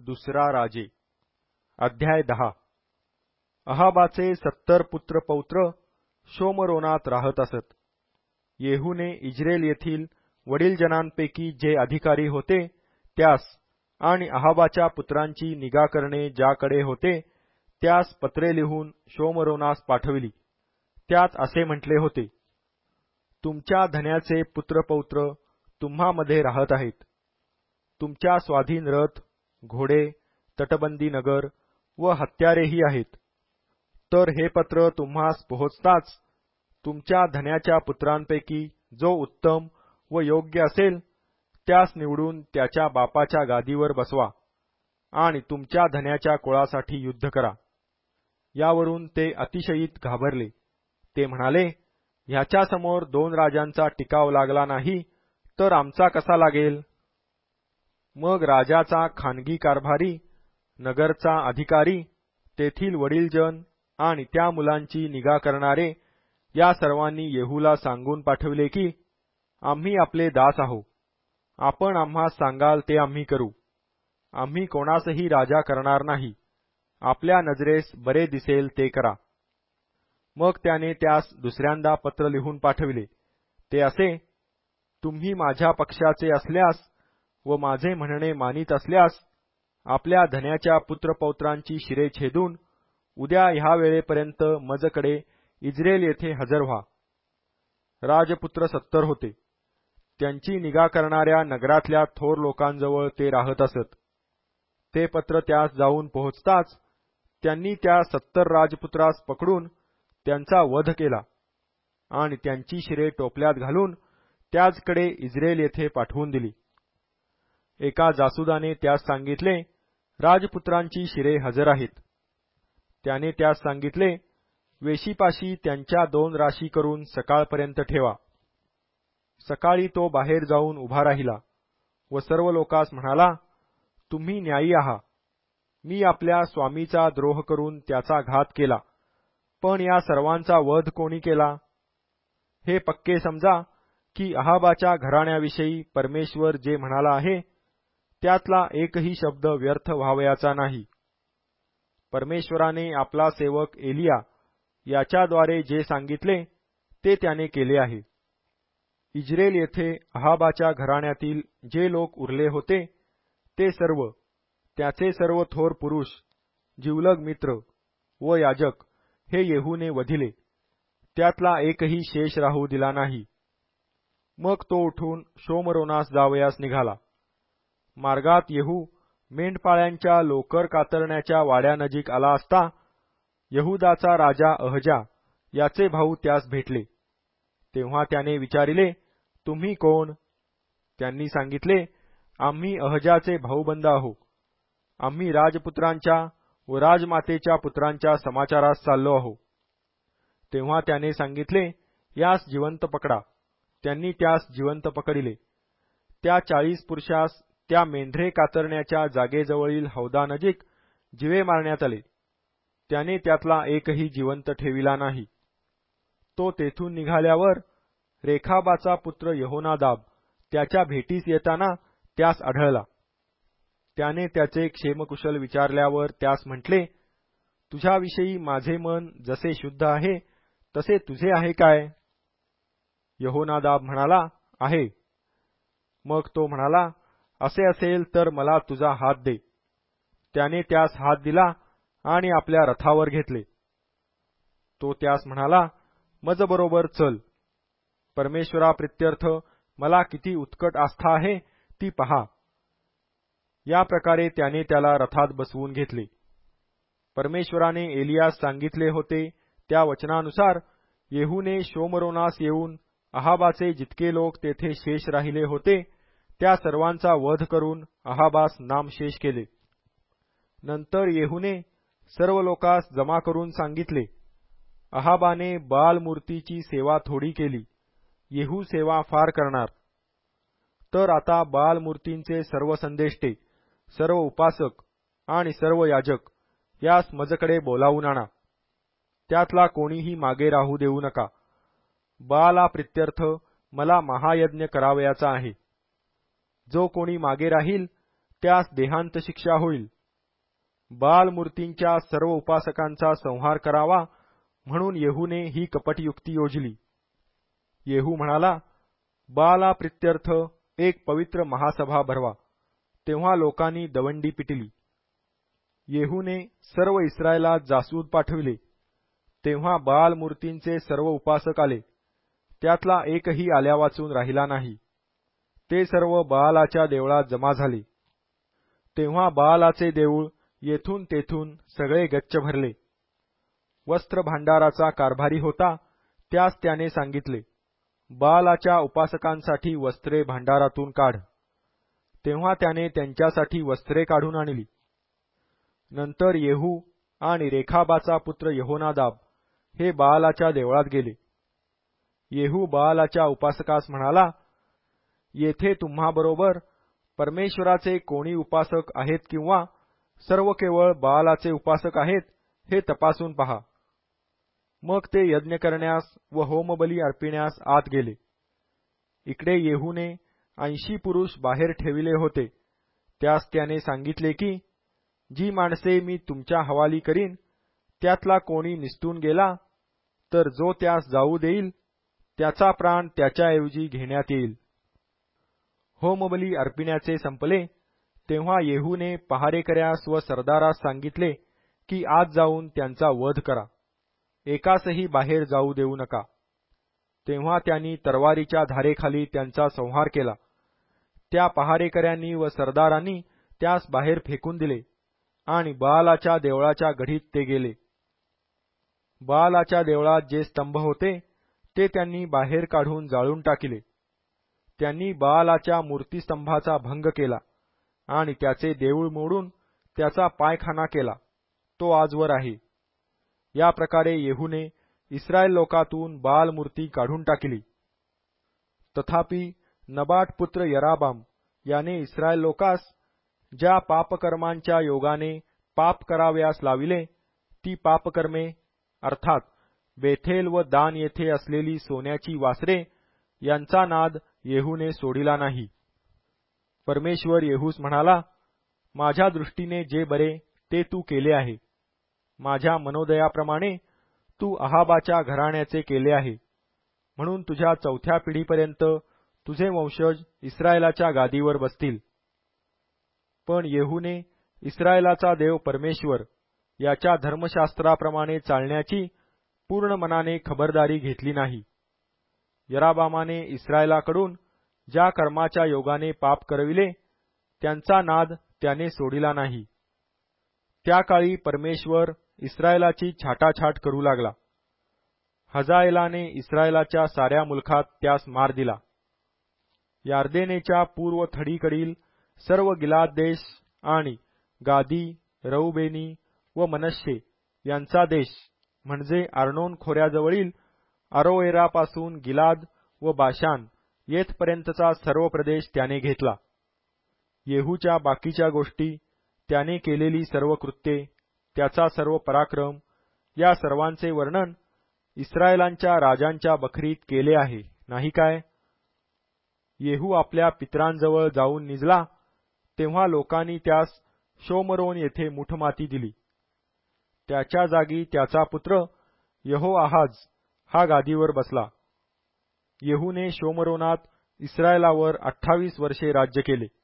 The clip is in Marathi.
दुसरा राजे अध्याय 10 अहाबाचे 70 पुत्र पौत्र शोमरोनात राहत असत. येहूने इज्रेल येथील वडीलजनांपैकी जे अधिकारी होते त्यास आणि अहाबाच्या पुत्रांची निगा करणे ज्याकडे होते त्यास पत्रे लिहून शोमरोनास पाठविली. त्यात असे म्हटले होते, तुमच्या धन्याचे पुत्रपौत्र तुम्हामध्ये राहत आहेत. तुमच्या स्वाधीन रथ, घोडे, तटबंदी नगर व हत्यारेही आहेत. तर हे पत्र तुम्हास पोहोचताच तुमच्या धन्याच्या पुत्रांपैकी जो उत्तम व योग्य असेल त्यास निवडून त्याच्या बापाच्या गादीवर बसवा आणि तुमच्या धन्याच्या कुळासाठी युद्ध करा. यावरून ते अतिशयीत घाबरले. ते म्हणाले, ह्याच्यासमोर 2 राजांचा टिकाव लागला नाही तर आमचा कसा लागेल. मग राजाचा खानगी कारभारी, नगरचा अधिकारी, तेथील वडीलजन आणि त्या मुलांची निगा करणारे या सर्वांनी येहूला सांगून पाठविले की, आम्ही आपले दास आहोत. आपण आम्हास सांगाल ते आम्ही करू. आम्ही कोणासही राजा करणार नाही. आपल्या नजरेस बरे दिसेल ते करा. मग त्याने त्यास दुसऱ्यांदा पत्र लिहून पाठविले. ते असे, तुम्ही माझ्या पक्षाचे असल्यास व माझे म्हणणे मानित असल्यास आपल्या धन्याच्या पुत्रपौत्रांची शिरे छेदून उद्या ह्या वेळेपर्यंत मजकडे इज्रेल येथे हजर व्हा. राजपुत्र 70 होते. त्यांची निगा करणाऱ्या नगरातल्या थोर लोकांजवळ ते राहत असत. ते पत्र त्यास जाऊन पोहोचताच त्यांनी त्या 70 राजपुत्रास पकडून त्यांचा वध केला आणि त्यांची शिरे टोपल्यात घालून त्याचकडे इज्रेल येथे पाठवून दिली. एका जासुदाने त्यास सांगितले, राजपुत्रांची शिरे हजर आहेत. त्याने त्यास सांगितले, वेशीपाशी त्यांच्या 2 राशी करून सकाळपर्यंत ठेवा. सकाळी तो बाहेर जाऊन उभा राहिला व सर्व लोकांस म्हणाला, तुम्ही न्यायी आहात. मी आपल्या स्वामीचा द्रोह करून त्याचा घात केला, पण या सर्वांचा वध कोणी केला. हे पक्के समजा की अहाबाच्या घराण्याविषयी परमेश्वर जे म्हणाला आहे त्यातला एकही शब्द व्यर्थ व्हावयाचा नाही. परमेश्वराने आपला सेवक एलिया याच्याद्वारे जे सांगितले ते त्याने केले आहे. इज्रेल येथे अहाबाच्या घराण्यातील जे लोक उरले होते ते सर्व, त्याचे सर्व थोर पुरुष, जिवलग मित्र व याजक हे येहूने वधिले. त्यातला एकही शेष राहू दिला नाही. मग तो उठून शोमरोनास जावयास निघाला. मार्गात येहू मेंढपाळ्यांच्या लोकर कातरण्याच्या वाड्यानजीक आला असता यहुदाचा राजा अहजा याचे भाऊ त्यास भेटले. तेव्हा त्याने विचारिले, तुम्ही कोण. त्यांनी सांगितले, आम्ही अहजाचे भाऊबंद आहोत. आम्ही राजपुत्रांच्या व राजमातेच्या पुत्रांच्या समाचारास चाललो आहोत. तेव्हा त्याने सांगितले, यास जिवंत पकडा. त्यांनी त्यास जिवंत पकडले. त्या 40 पुरुषास त्या मेंढरे कातरण्याच्या जागेजवळील हौदानजीक जिवे मारण्यात आले. त्याने त्यातला एकही जिवंत ठेविला नाही. तो तेथून निघाल्यावर रेखाबाचा पुत्र यहोनादाब त्याच्या भेटीस येताना त्यास आढळला. त्याने त्याचे क्षेमकुशल विचारल्यावर त्यास म्हटले, तुझ्याविषयी माझे मन जसे शुद्ध आहे तसे तुझे आहे काय. यहोनादाब म्हणाला, आहे. मग तो म्हणाला, असे असेल तर मला तुझा हात दे. त्याने त्यास हात दिला आणि आपल्या रथावर घेतले. तो त्यास म्हणाला, मजबरोबर चल. परमेश्वराप्रित्यर्थ मला किती उत्कट आस्था आहे ती पहा. या प्रकारे त्याने त्याला रथात बसवून घेतले. परमेश्वराने एलियास सांगितले होते त्या वचनानुसार येहूने शोमरोनास येऊन अहाबाचे जितके लोक तेथे शेष राहिले होते त्या सर्वांचा वध करून अहाबास नामशेष केले. नंतर येहूने सर्व लोकांस जमा करून सांगितले, अहाबाने बाल मूर्तीची सेवा थोडी केली, येहू सेवा फार करणार. तर आता बाल मूर्तींचे सर्व संदेष्टे, सर्व उपासक आणि सर्व याजक यास मजकडे बोलावून आणा. त्यातला कोणीही मागे राहू देऊ नका. बाला प्रित्यर्थ मला महायज्ञ करावयाचा आहे. जो कोणी मागे राहील त्यास देहांत शिक्षा होईल. बाल मूर्तींच्या सर्व उपासकांचा संहार करावा म्हणून येहूने ही कपटयुक्ती योजली. येहू म्हणाला, बाला प्रित्यर्थ एक पवित्र महासभा भरवा. तेव्हा लोकांनी दवंडी पिटली. येहूने सर्व इस्रायेलात जासूद पाठविले. तेव्हा बाल मूर्तींचे सर्व उपासक आले. त्यातला एकही आल्या वाचून राहिला नाही. ते सर्व बालाच्या देवळात जमा झाले. तेव्हा बालाचे देऊळ येथून तेथून सगळे गच्च भरले. वस्त्र भांडाराचा कारभारी होता, त्यास त्याने सांगितले, बालाच्या उपासकांसाठी वस्त्रे भांडारातून काढ. तेव्हा त्याने त्यांच्यासाठी वस्त्रे काढून आणली. नंतर येहू आणि रेखाबाचा पुत्र यहोनादाब हे बालाच्या देवळात गेले. येहू बालाच्या उपासकास म्हणाला, येथे तुम्हाबरोबर परमेश्वराचे कोणी उपासक आहेत किंवा सर्व केवळ बालाचे उपासक आहेत हे तपासून पहा. मग ते यज्ञ करण्यास व होमबली अर्पिण्यास आत गेले. इकडे येहूने 80 पुरुष बाहेर ठेविले होते. त्यास त्याने सांगितले की, जी माणसे मी तुमच्या हवाली करीन त्यातला कोणी निसटून गेला तर जो त्यास जाऊ देईल त्याचा प्राण त्याच्याऐवजी घेण्यात येईल. होमबली अर्पिण्याचे संपले तेव्हा येहूने पहारेकऱ्यास व सरदारास सांगितले की आत जाऊन त्यांचा वध करा. एकासही बाहेर जाऊ देऊ नका. तेव्हा त्यांनी तरवारीच्या धारेखाली त्यांचा संहार केला. त्या पहारेकऱ्यांनी व सरदारांनी त्यास बाहेर फेकून दिले आणि बालाच्या देवळाच्या गढीत ते गेले. बालाच्या देवळात जे स्तंभ होते ते त्यांनी बाहेर काढून जाळून टाकले. त्यांनी बालाच्या मूर्तीस्तंभाचा भंग केला आणि त्याचे देऊळ मोडून त्याचा पायखाना केला. तो आजवर आहे. या प्रकारे येहूने इस्रायल लोकातून बाल मूर्ती काढून टाकली. तथापि नबाट पुत्र यराबाम याने इस्रायल लोकास ज्या पापकर्मांच्या योगाने पाप करावयास लाविले ती पापकर्मे अर्थात बेथेल व दान येथे असलेली सोन्याची वासरे यांचा नाद येहूने सोडिला नाही. परमेश्वर येहूस म्हणाला, माझ्या दृष्टीने जे बरे ते तू केले आहे. माझ्या मनोदयाप्रमाणे तू अहाबाच्या घराण्याचे केले आहे. म्हणून तुझ्या 4थ्या पिढीपर्यंत तुझे वंशज इस्रायलाच्या गादीवर बसतील. पण येहूने इस्रायलाचा देव परमेश्वर याच्या धर्मशास्त्राप्रमाणे चालण्याची पूर्ण मनाने खबरदारी घेतली नाही. यराबामाने इस्रायलाकडून ज्या कर्माच्या योगाने पाप करविले त्यांचा नाद त्याने सोडिला नाही. त्या काळी परमेश्वर इस्रायलाची छाटाछाट करू लागला. हजाएलाने इस्रायलाच्या साऱ्या मुलखात त्यास मार दिला. यार्देनेच्या पूर्व थडीकडील सर्व गिलाद देश आणि गादी, रौबेनी व मनश्शे यांचा देश म्हणजे अर्नोन खोऱ्याजवळील अरोएरापासून गिलाद व बाशान येथपर्यंतचा सर्व प्रदेश त्याने घेतला. येहूच्या बाकीच्या गोष्टी, त्याने केलेली सर्व कृत्ये, त्याचा सर्व पराक्रम या सर्वांचे वर्णन इस्रायलांच्या राजांच्या बखरीत केले आहे, नाही काय? येहू आपल्या पितरांजवळ जाऊन निजला तेव्हा लोकांनी त्यास शोमरोन येथे मुठमाती दिली. त्याच्या जागी त्याचा पुत्र यहोआहाज हा गादीवर बसला. येहूने शोमरोनात इस्रायलावर 28 वर्षे राज्य केले.